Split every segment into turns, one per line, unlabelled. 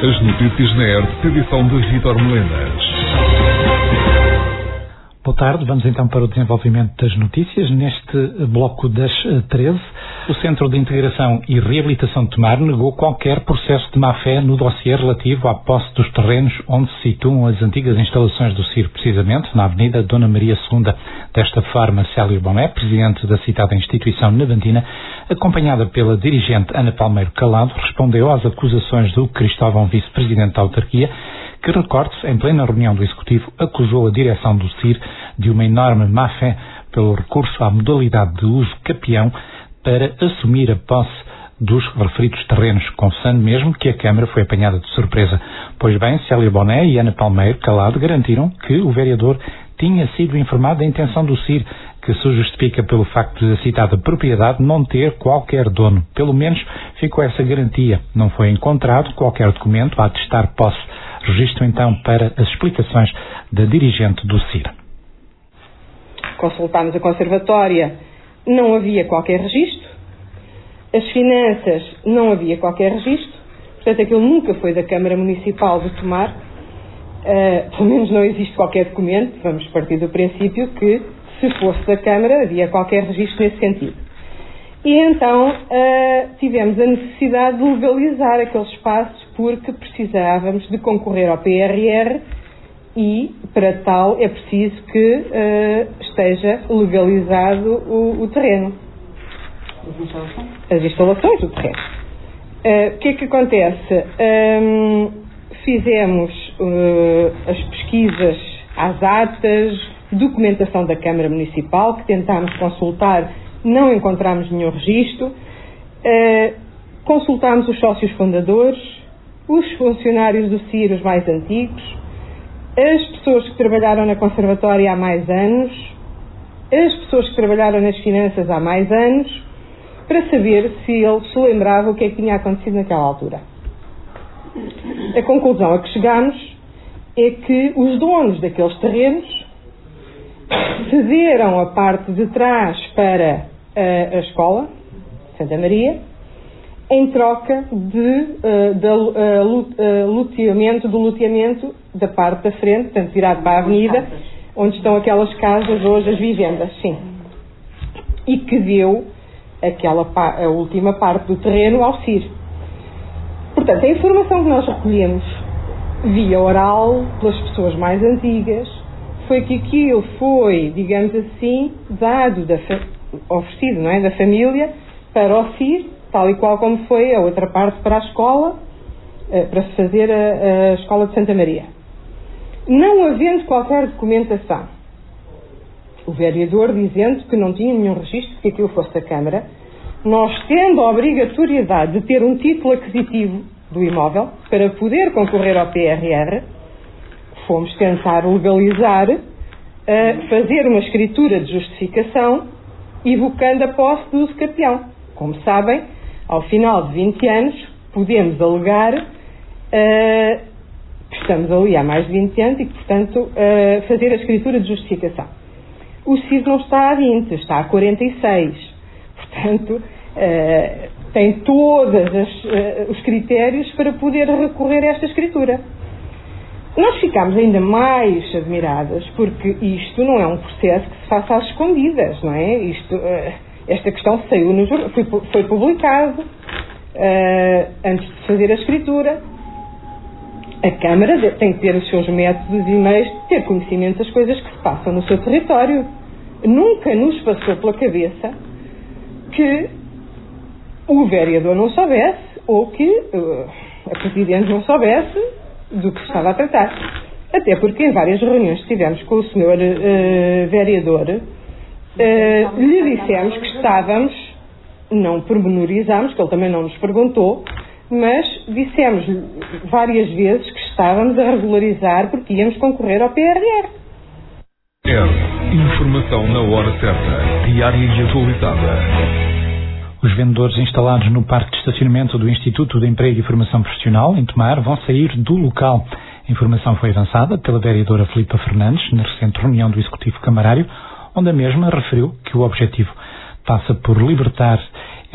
As notícias na ERT, edição de Vítor Melenas.
Boa tarde, vamos então para o desenvolvimento das notícias. Neste bloco das 13, o Centro de Integração e Reabilitação de Tomar negou qualquer processo de má-fé no dossiê relativo à posse dos terrenos onde se situam as antigas instalações do CIR, precisamente na Avenida Dona Maria II. Desta forma, Célio Boné, presidente da citada instituição navantina, acompanhada pela dirigente Ana Palmeiro Calado, respondeu às acusações do Cristóvão, vice-presidente da autarquia, que, recorde-se, em plena reunião do Executivo, acusou a direção do CIR de uma enorme má-fé pelo recurso à modalidade de uso capião para assumir a posse dos referidos terrenos, confessando mesmo que a Câmara foi apanhada de surpresa. Pois bem, Célio Boné e Ana Palmeiro Calado garantiram que o vereador tinha sido informado da intenção do CIR, que se justifica pelo facto de a citada propriedade não ter qualquer dono. Pelo menos ficou essa garantia. Não foi encontrado qualquer documento a atestar posse. Registro então para as explicações da dirigente do CIR.
Consultámos a Conservatória, não havia qualquer registro. As finanças, não havia qualquer registro. Portanto, aquilo nunca foi da Câmara Municipal de Tomar. Pelo menos não existe qualquer documento. Vamos partir do princípio que, se fosse da Câmara, havia qualquer registro nesse sentido. E então tivemos a necessidade de legalizar aqueles espaços porque precisávamos de concorrer ao PRR e, para tal, é preciso que esteja legalizado o terreno. As instalações do terreno. O que é que acontece? Fizemos as pesquisas às atas, documentação da Câmara Municipal, que tentámos consultar, não encontramos nenhum registro. Consultámos os sócios fundadores, os funcionários do CIR, os mais antigos, as pessoas que trabalharam na Conservatória há mais anos, as pessoas que trabalharam nas finanças há mais anos, para saber se eles se lembravam o que é que tinha acontecido naquela altura. A conclusão a que chegámos é que os donos daqueles terrenos cederam a parte de trás para a escola, Santa Maria, em troca do loteamento da parte da frente, portanto virado para a avenida, onde estão aquelas casas hoje, as vivendas, sim. E que deu a última parte do terreno ao CIR. Portanto, a informação que nós recolhemos via oral, pelas pessoas mais antigas, foi que aquilo foi, digamos assim, oferecido, não é, da família para o CIR, tal e qual como foi a outra parte para a escola, para se fazer a escola de Santa Maria. Não havendo qualquer documentação, o vereador dizendo que não tinha nenhum registro, que aquilo fosse da Câmara, nós tendo a obrigatoriedade de ter um título aquisitivo do imóvel para poder concorrer ao PRR, fomos tentar legalizar, fazer uma escritura de justificação, evocando a posse do uso capião. Como sabem, ao final de 20 anos, podemos alegar que estamos ali há mais de 20 anos e que, portanto, fazer a escritura de justificação. O CIR não está a 20, está a 46. Portanto, tem todos os critérios para poder recorrer a esta escritura. Nós ficámos ainda mais admiradas porque isto não é um processo que se faça às escondidas, não é? Esta questão saiu no jornal, foi publicado antes de fazer a escritura. A Câmara tem que ter os seus métodos e meios de ter conhecimento das coisas que se passam no seu território. Nunca nos passou pela cabeça que o vereador não soubesse ou que a Presidente não soubesse do que se estava a tratar. Até porque em várias reuniões que tivemos com o Sr. Vereador, lhe dissemos que estávamos, não pormenorizámos, que ele também não nos perguntou, mas dissemos várias vezes que estávamos a regularizar porque íamos concorrer ao PRR.
Informação na hora certa, diária e atualizada.
Os vendedores instalados no parque de estacionamento do Instituto de Emprego e Formação Profissional, em Tomar, vão sair do local. A informação foi avançada pela vereadora Filipa Fernandes na recente reunião do Executivo Camarário, onde a mesma referiu que o objetivo passa por libertar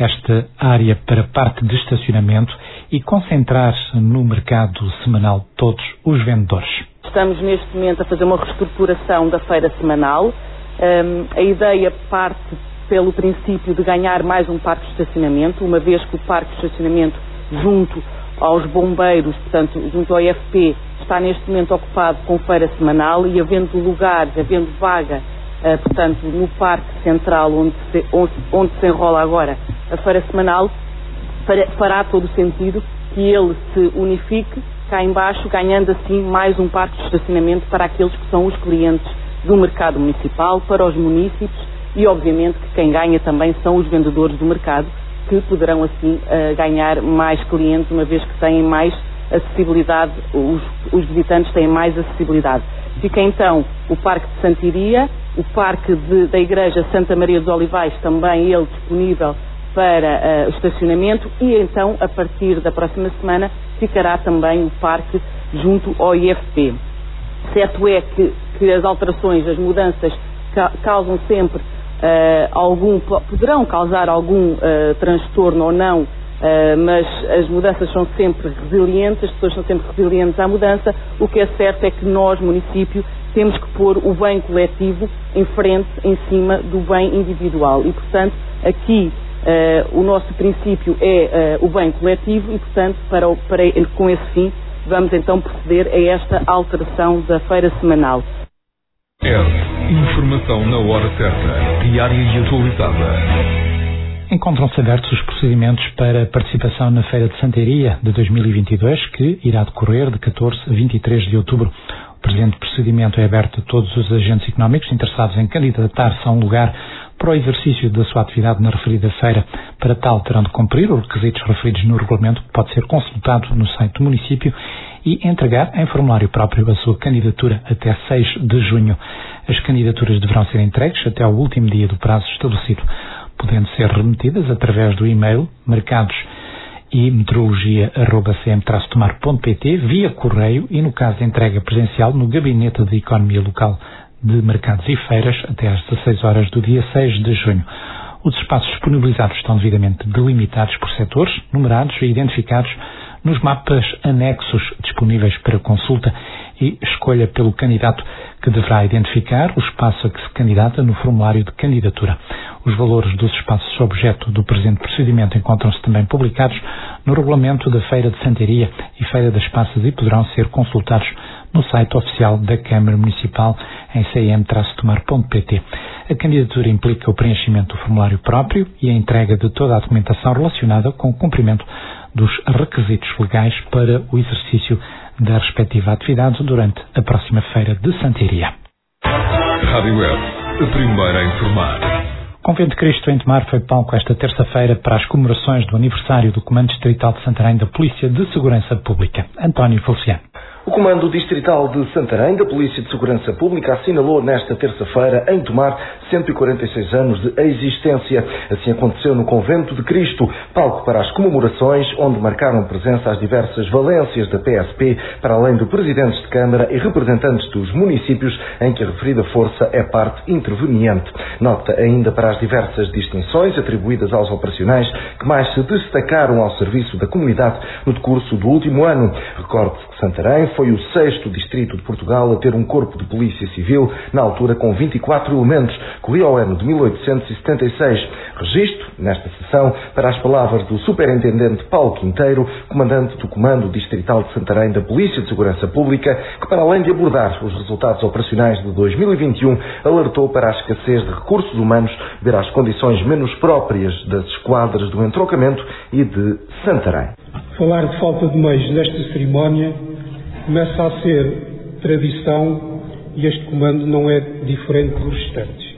esta área para parte de estacionamento e concentrar no mercado semanal todos os vendedores.
Estamos neste momento a fazer uma reestruturação da feira semanal. A ideia parte pelo princípio de ganhar mais um parque de estacionamento, uma vez que o parque de estacionamento junto aos bombeiros, portanto, junto ao IFP, está neste momento ocupado com feira semanal e havendo lugares, havendo vaga, portanto, no parque central onde se enrola agora a feira semanal, fará todo o sentido que ele se unifique cá embaixo, ganhando assim mais um parque de estacionamento para aqueles que são os clientes do mercado municipal, para os munícipes e, obviamente, que quem ganha também são os vendedores do mercado, que poderão assim ganhar mais clientes, uma vez que têm mais acessibilidade, os visitantes têm mais acessibilidade. Fica então o Parque de Santiria, o Parque da Igreja Santa Maria dos Olivais, também ele disponível para estacionamento, e então, a partir da próxima semana, ficará também o parque junto ao IFP. Certo é que as alterações, as mudanças causam sempre poderão causar algum transtorno ou não, mas as mudanças são sempre resilientes, as pessoas são sempre resilientes à mudança. O que é certo é que nós, município, temos que pôr o bem coletivo em frente, em cima do bem individual e, portanto, aqui o nosso princípio é o bem coletivo e, portanto, com esse fim, vamos então proceder a esta alteração da feira semanal.
Informação na hora certa, diária e atualizada.
Encontram-se abertos os procedimentos para participação na Feira de Santaria de 2022, que irá decorrer de 14 a 23 de outubro. O presente procedimento é aberto a todos os agentes económicos interessados em candidatar-se a um lugar para o exercício da sua atividade na referida feira. Para tal, terão de cumprir os requisitos referidos no regulamento, que pode ser consultado no site do município, e entregar em formulário próprio a sua candidatura até 6 de junho. As candidaturas deverão ser entregues até ao último dia do prazo estabelecido, podendo ser remetidas através do e-mail mercados e meteorologia@cm-tomar.pt, via correio e, no caso de entrega presencial, no Gabinete de Economia Local de Mercados e Feiras, até às 16 horas do dia 6 de junho. Os espaços disponibilizados estão devidamente delimitados por setores, numerados e identificados nos mapas anexos disponíveis para consulta e escolha pelo candidato, que deverá identificar o espaço a que se candidata no formulário de candidatura. Os valores dos espaços objeto do presente procedimento encontram-se também publicados no regulamento da Feira de Santaria e Feira das Passas e poderão ser consultados no site oficial da Câmara Municipal em cm-tomar.pt. A candidatura implica o preenchimento do formulário próprio e a entrega de toda a documentação relacionada com o cumprimento dos requisitos legais para o exercício da respectiva atividade durante a próxima Feira de Santaria.
Rádio Web, a primeira a informar.
O Convento de Cristo em Tomar foi palco esta terça-feira para as comemorações do aniversário do Comando Distrital de Santarém da Polícia de Segurança Pública. António Feliciano.
O Comando Distrital de Santarém da Polícia de Segurança Pública assinalou nesta terça-feira, em Tomar, 146 anos de existência. Assim aconteceu no Convento de Cristo, palco para as comemorações, onde marcaram presença as diversas valências da PSP, para além de presidentes de Câmara e representantes dos municípios em que a referida força é parte interveniente. Nota ainda para as diversas distinções atribuídas aos operacionais que mais se destacaram ao serviço da comunidade no decurso do último ano. Recorde-se que Santarém foi o 6º distrito de Portugal a ter um corpo de polícia civil, na altura com 24 elementos, corria ao ano de 1876. Registro, nesta sessão, para as palavras do Superintendente Paulo Quinteiro, comandante do Comando Distrital de Santarém da Polícia de Segurança Pública, que, para além de abordar os resultados operacionais de 2021, alertou para a escassez de recursos humanos devido às condições menos próprias das esquadras do entroncamento e de Santarém.
Falar de falta de meios nesta cerimónia começa a ser tradição e este comando não é diferente dos restantes.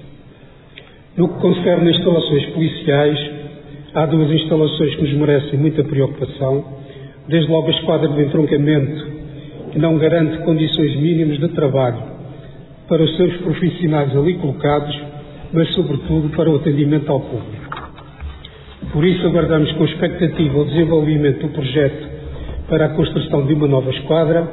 No que concerne a instalações policiais, há duas instalações que nos merecem muita preocupação, desde logo a esquadra de entroncamento, que não garante condições mínimas de trabalho para os seus profissionais ali colocados, mas sobretudo para o atendimento ao público. Por isso aguardamos com expectativa o desenvolvimento do projeto para a construção de uma nova esquadra,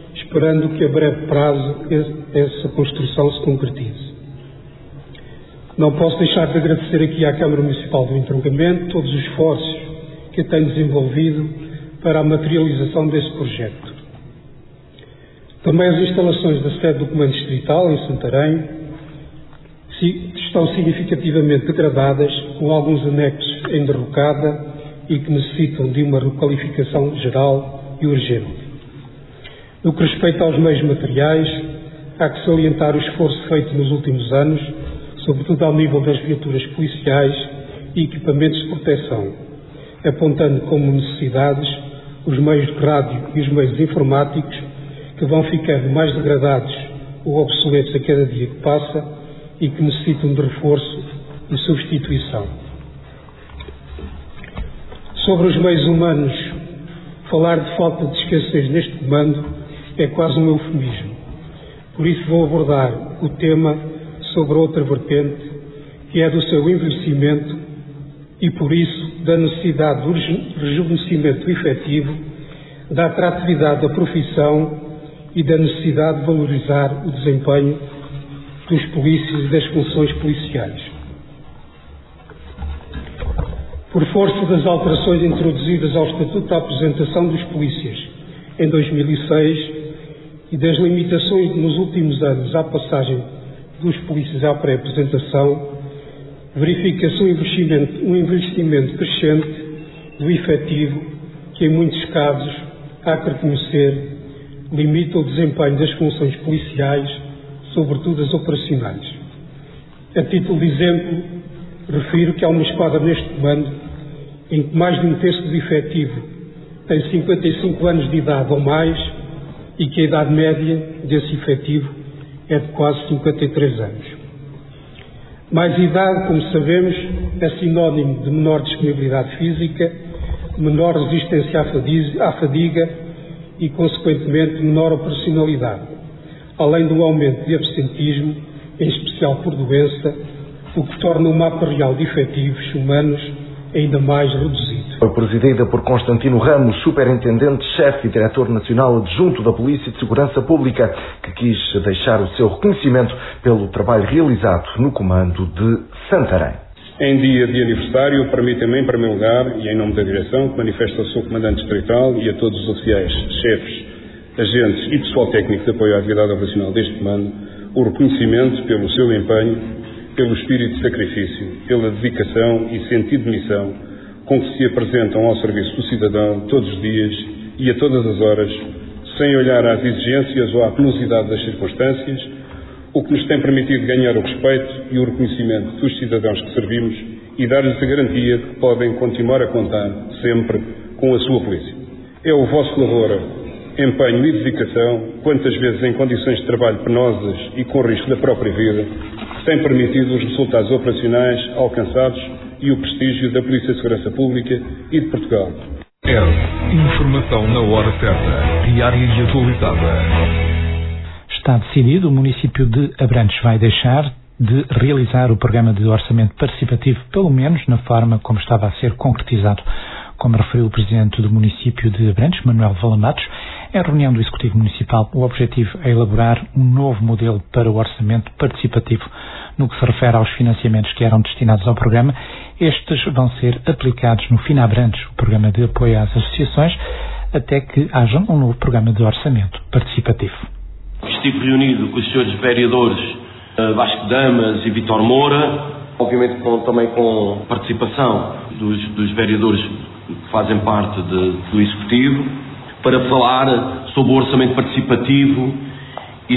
esperando que a breve prazo essa construção se concretize. Não posso deixar de agradecer aqui à Câmara Municipal do Entroncamento todos os esforços que tem desenvolvido para a materialização desse projeto. Também as instalações da sede do Comando Distrital, em Santarém, estão significativamente degradadas, com alguns anexos em derrocada e que necessitam de uma requalificação geral e urgente. No que respeita aos meios materiais, há que salientar o esforço feito nos últimos anos, sobretudo ao nível das viaturas policiais e equipamentos de proteção, apontando como necessidades os meios de rádio e os meios informáticos, que vão ficando mais degradados ou obsoletos a cada dia que passa e que necessitam de reforço e substituição. Sobre os meios humanos, falar de falta de escassez neste comando é quase um eufemismo. Por isso vou abordar o tema sobre outra vertente, que é do seu envelhecimento e, por isso, da necessidade do rejuvenescimento efetivo, da atratividade da profissão e da necessidade de valorizar o desempenho dos polícias e das funções policiais. Por força das alterações introduzidas ao Estatuto da Aposentação dos Polícias em 2006 e das limitações nos últimos anos à passagem dos polícias à pré-aposentação, verifica-se um envelhecimento crescente do efetivo que, em muitos casos, há que reconhecer, limita o desempenho das funções policiais, sobretudo as operacionais. A título de exemplo, refiro que há uma esquadra neste comando em que mais de um terço do efetivo tem 55 anos de idade ou mais e que a idade média desse efetivo é de quase 53 anos. Mais idade, como sabemos, é sinónimo de menor disponibilidade física, menor resistência à fadiga e, consequentemente, menor operacionalidade, além do aumento de absentismo, em especial por doença, o que torna o mapa real de efetivos humanos ainda mais reduzido.
Foi presidida por Constantino Ramos, superintendente-chefe e diretor nacional adjunto da Polícia de Segurança Pública, que quis deixar o seu reconhecimento pelo trabalho realizado no comando de Santarém.
Em dia de aniversário, permitam-me, em primeiro lugar, e em nome da direção, que manifesto ao seu comandante distrital e a todos os oficiais, chefes, agentes e pessoal técnico de apoio à atividade operacional deste comando, o reconhecimento pelo seu empenho, pelo espírito de sacrifício, pela dedicação e sentido de missão com que se apresentam ao serviço do cidadão todos os dias e a todas as horas, sem olhar às exigências ou à penosidade das circunstâncias, o que nos tem permitido ganhar o respeito e o reconhecimento dos cidadãos que servimos e dar-lhes a garantia de que podem continuar a contar sempre com a sua polícia. É o vosso labor, empenho e dedicação, quantas vezes em condições de trabalho penosas e com risco da própria vida, que tem permitido os resultados operacionais alcançados e o prestígio da Polícia de Segurança Pública e de Portugal.
Informação na hora certa, diária e atualizada.
Está decidido, o município de Abrantes vai deixar de realizar o programa de orçamento participativo, pelo menos na forma como estava a ser concretizado. Como referiu o presidente do município de Abrantes, Manuel Valamatos, em reunião do Executivo Municipal, o objetivo é elaborar um novo modelo para o orçamento participativo. No que se refere aos financiamentos que eram destinados ao programa, estes vão ser aplicados no FINABrantes, o programa de apoio às associações, até que haja um novo programa de orçamento participativo.
Estive reunido com os senhores vereadores Vasco Damas e Vítor Moura, obviamente também com participação dos vereadores que fazem parte do Executivo, para falar sobre o orçamento participativo e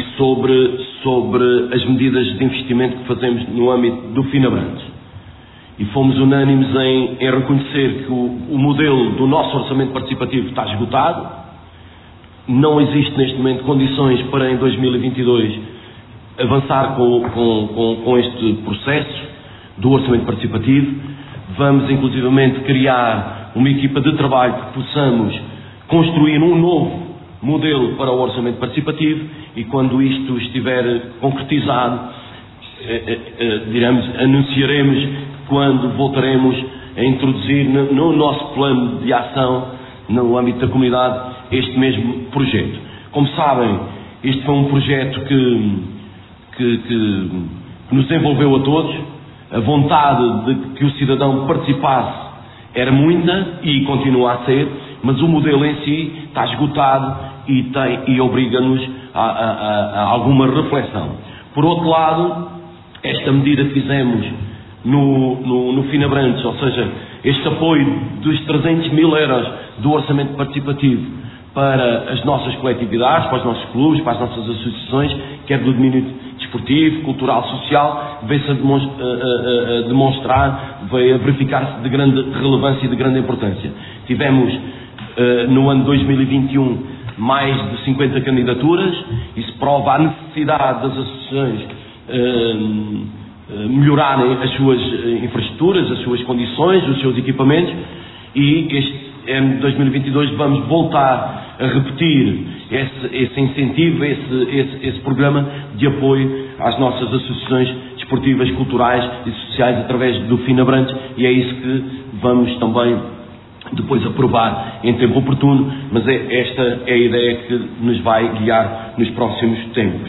sobre as medidas de investimento que fazemos no âmbito do FINABrantes. E fomos unânimes em reconhecer que o modelo do nosso orçamento participativo está esgotado. Não existe neste momento condições para em 2022 avançar com este processo do orçamento participativo. Vamos inclusivamente criar uma equipa de trabalho que possamos construir um novo modelo para o orçamento participativo e quando isto estiver concretizado, anunciaremos quando voltaremos a introduzir no nosso plano de ação no âmbito da comunidade este mesmo projeto. Como sabem, este foi um projeto que nos envolveu a todos, A vontade de que o cidadão participasse era muita e continua a ser, mas o modelo em si está esgotado e obriga-nos a alguma reflexão. Por outro lado, esta medida que fizemos no Finabrantes, ou seja, este apoio dos 300 mil euros do orçamento participativo para as nossas coletividades, para os nossos clubes, para as nossas associações, quer do domínio desportivo, cultural, social, veio-se a demonstrar, veio a verificar-se de grande relevância e de grande importância. Tivemos no ano 2021 mais de 50 candidaturas. Isso prova a necessidade das associações melhorarem as suas infraestruturas, as suas condições, os seus equipamentos, e este ano de 2022 vamos voltar a repetir esse incentivo, esse programa de apoio às nossas associações desportivas, culturais e sociais através do Finabrantes, e é isso que vamos também depois aprovar em tempo oportuno, mas esta é a ideia que nos vai guiar nos próximos tempos.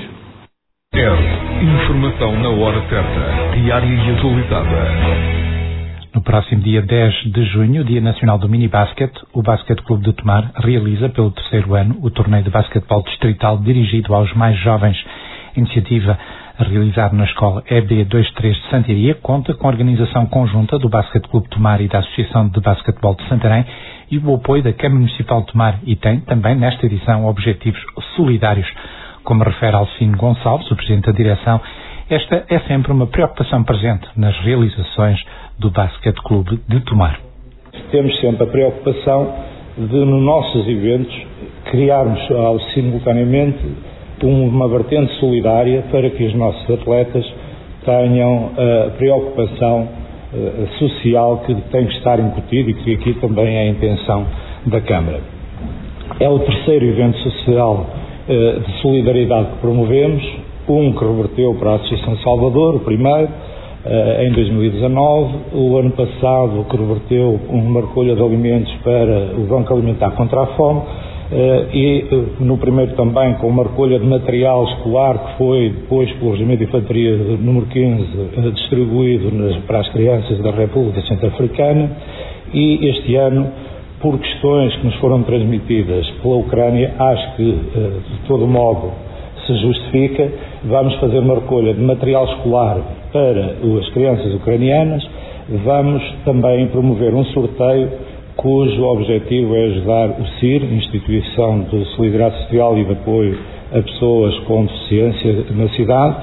Informação na hora certa, diária e atualizada.
No próximo dia 10 de junho, Dia Nacional do Minibasket, o Basquete Clube de Tomar realiza pelo terceiro ano o torneio de basquetebol distrital dirigido aos mais jovens. A iniciativa, realizada na escola EB23 de Santiria, conta com a organização conjunta do Basquete Clube de Tomar e da Associação de Basquetebol de Santarém e o apoio da Câmara Municipal de Tomar, e tem também nesta edição objetivos solidários. Como refere Alcino Gonçalves, o Presidente da Direção, esta é sempre uma preocupação presente nas realizações do Basquete Clube de Tomar.
Temos sempre a preocupação de, nos nossos eventos, criarmos simultaneamente uma vertente solidária para que os nossos atletas tenham a preocupação social que tem que estar incutido e que aqui também é a intenção da Câmara. É o terceiro evento social de solidariedade que promovemos, que reverteu para a Associação Salvador, o primeiro, em 2019, o ano passado que reverteu uma recolha de alimentos para o Banco Alimentar contra a Fome, e no primeiro também com uma recolha de material escolar que foi depois pelo Regimento de Infantaria número 15 distribuído para as crianças da República Centro-Africana, e este ano, por questões que nos foram transmitidas pela Ucrânia, acho que de todo modo se justifica, vamos fazer uma recolha de material escolar para as crianças ucranianas. Vamos também promover um sorteio cujo objetivo é ajudar o CIR, Instituição de Solidariedade Social e de Apoio a Pessoas com Deficiência na cidade,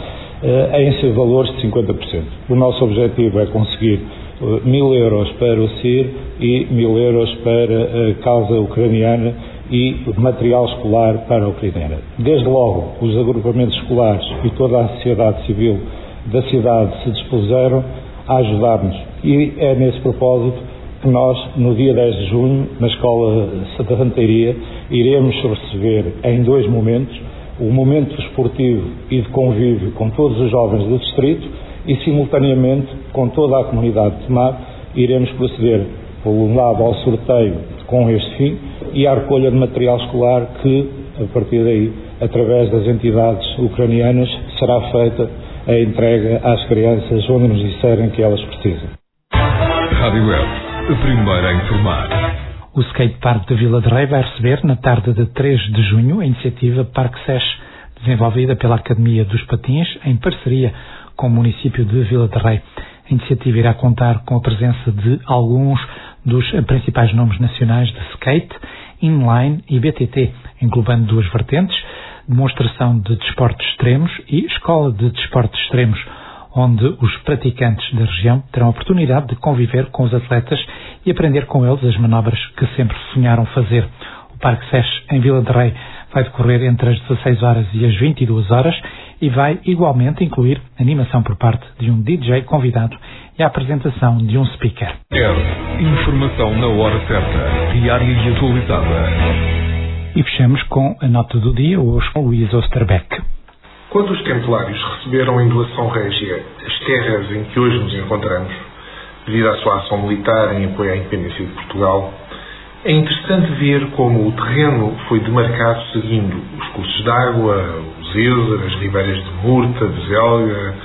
em seus valores de 50%. O nosso objetivo é conseguir 1.000 euros para o CIR e 1.000 euros para a causa ucraniana e material escolar para a ucraniana. Desde logo, os agrupamentos escolares e toda a sociedade civil da cidade se dispuseram a ajudar-nos, e é nesse propósito que nós, no dia 10 de junho, na Escola Santa Santaria, iremos receber em dois momentos, o momento esportivo e de convívio com todos os jovens do distrito e, simultaneamente, com toda a comunidade de Tomar, iremos proceder, por um lado, ao sorteio com este fim e à recolha de material escolar que, a partir daí, através das entidades ucranianas, será feita a entrega às crianças onde nos disserem que elas precisam.
Rádio Web, a primeira a informar.
O Skate Park de Vila de Rei vai receber, na tarde de 3 de junho, a iniciativa Parque SES, desenvolvida pela Academia dos Patins, em parceria com o município de Vila de Rei. A iniciativa irá contar com a presença de alguns dos principais nomes nacionais de skate, inline e BTT, englobando duas vertentes: demonstração de desportos extremos e escola de desportos extremos, onde os praticantes da região terão a oportunidade de conviver com os atletas e aprender com eles as manobras que sempre sonharam fazer. O Parque SES em Vila de Rei vai decorrer entre as 16 horas e as 22 horas e vai igualmente incluir animação por parte de um DJ convidado e a apresentação de um speaker.
Informação na hora certa, diária e atualizada.
E fechamos com a nota do dia, hoje com Luís Osterbeck.
Quando os templários receberam em doação régia as terras em que hoje nos encontramos, devido à sua ação militar em apoio à independência de Portugal, é interessante ver como o terreno foi demarcado seguindo os cursos de água, os Ézer, as ribeiras de Murta, de Zelga,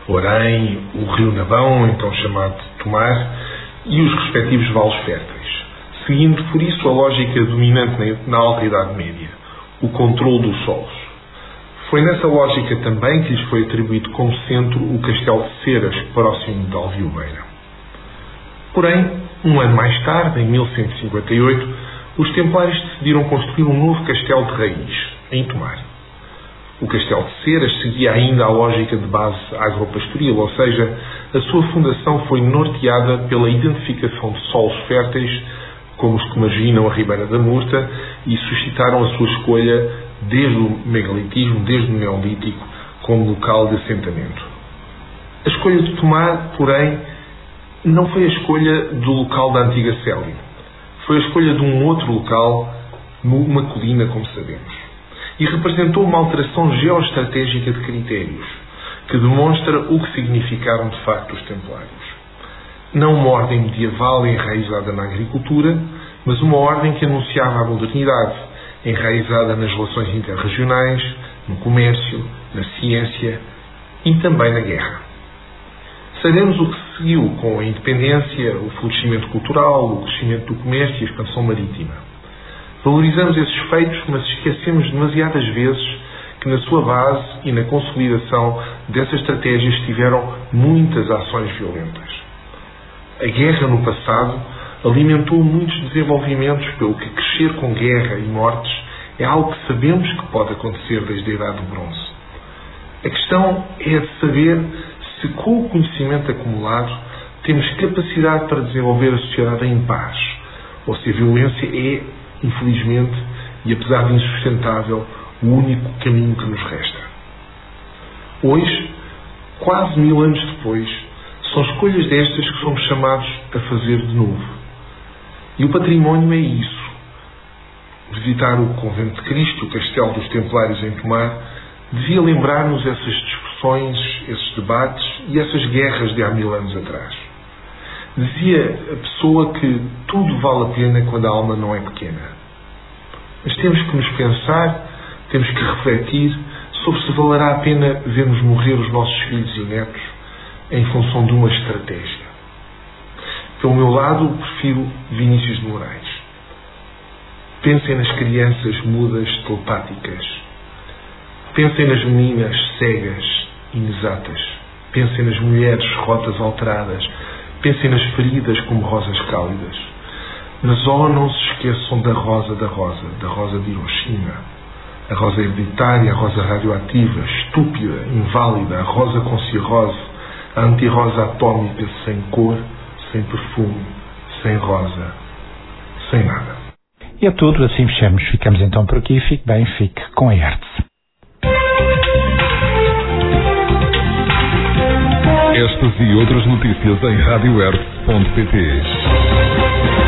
Orém, o rio Nabão, então chamado de Tomar, e os respectivos vales férteis, seguindo por isso a lógica dominante na Alta Idade Média, o controle dos solos. Foi nessa lógica também que lhes foi atribuído como centro o castelo de Ceras, próximo de Alviobeira. Porém, um ano mais tarde, em 1158, os templários decidiram construir um novo castelo de raiz, em Tomar. O castelo de Ceras seguia ainda a lógica de base agropastoril, ou seja, a sua fundação foi norteada pela identificação de solos férteis, como os que imaginam a Ribeira da Murta, e suscitaram a sua escolha desde o megalitismo, desde o neolítico, como local de assentamento. A escolha de Tomar, porém, não foi a escolha do local da antiga Célia. Foi a escolha de um outro local, numa colina, como sabemos. E representou uma alteração geoestratégica de critérios, que demonstra o que significaram de facto os templários. Não uma ordem medieval enraizada na agricultura, mas uma ordem que anunciava a modernidade, enraizada nas relações interregionais, no comércio, na ciência e também na guerra. Sabemos o que se seguiu com a independência, o florescimento cultural, o crescimento do comércio e a expansão marítima. Valorizamos esses feitos, mas esquecemos demasiadas vezes que na sua base e na consolidação dessas estratégias estiveram muitas ações violentas. A guerra no passado alimentou muitos desenvolvimentos, pelo que crescer com guerra e mortes é algo que sabemos que pode acontecer desde a Idade do Bronze. A questão é de saber se, com o conhecimento acumulado, temos capacidade para desenvolver a sociedade em paz, ou se a violência é, infelizmente, e apesar de insustentável, o único caminho que nos resta. Hoje, quase 1000 anos depois, são escolhas destas que somos chamados a fazer de novo. E o património é isso. Visitar o Convento de Cristo, o Castelo dos Templários em Tomar, devia lembrar-nos essas discussões, esses debates e essas guerras de há 1000 anos atrás. Dizia a pessoa que tudo vale a pena quando a alma não é pequena. Mas temos que nos pensar, temos que refletir sobre se valerá a pena vermos morrer os nossos filhos e netos em função de uma estratégia. Pelo meu lado, prefiro Vinícius de Moraes. Pensem nas crianças mudas telepáticas. Pensem nas meninas cegas, inexatas. Pensem nas mulheres rotas alteradas. Pensem nas feridas como rosas cálidas. Mas não se esqueçam da rosa de Hiroshima. A rosa hereditária, a rosa radioativa, estúpida, inválida, a rosa com cirrose, a antirrosa atômica sem cor, sem perfume, sem rosa, sem nada.
E é tudo, assim fechamos. Ficamos então por aqui. Fique bem, fique com a Hertz.
Estas e outras notícias em radiohertz.pt.